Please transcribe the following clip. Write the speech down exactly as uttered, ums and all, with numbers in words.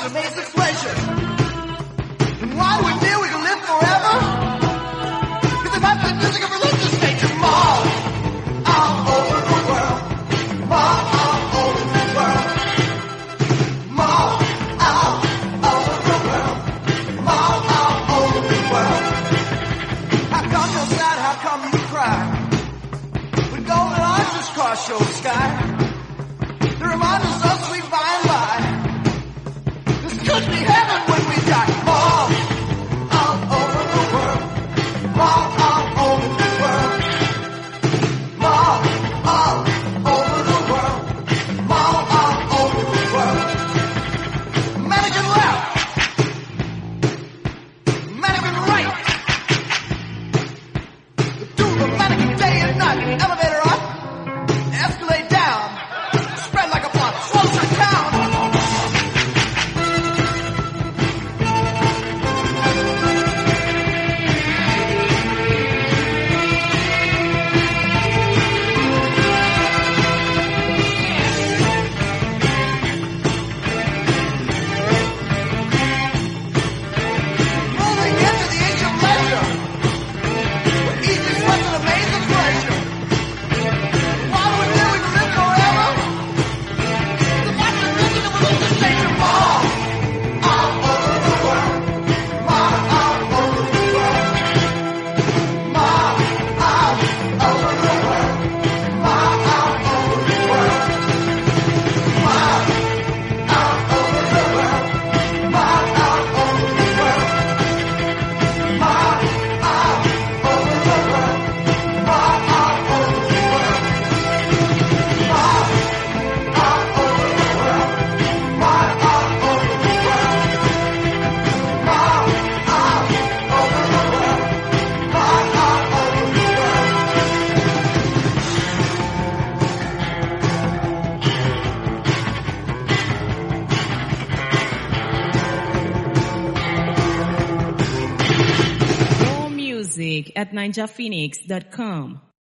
an amazing pleasure. And why do we feel we can live forever? Because it might be music of religious nature. More all over the world. More all over the world. More all over the world. More all over the world. How come you're sad? How come you cry? When golden arches cross your sky, they remind us of sweet by and by. This could be heaven when we die. More all over the world. More all over the world. More all over the world. More all over the world. Mannequin left. Mannequin right. Do the mannequin day and night. Elevator up. Escalate down. Spread like a block. Swallows her down. Rolling into the age of leisure. Where each is such an amazing pleasure. Why do we feel we can live forever? The fact that music of religious nature. More all over the world. More all over the world. More all over the world. More all over the world. More all over the world. More all over the world. More all over the world. More all over the world. More all over the world. More all over the world. More all over the world. More all over the world. More music at ninja phoenix dot com.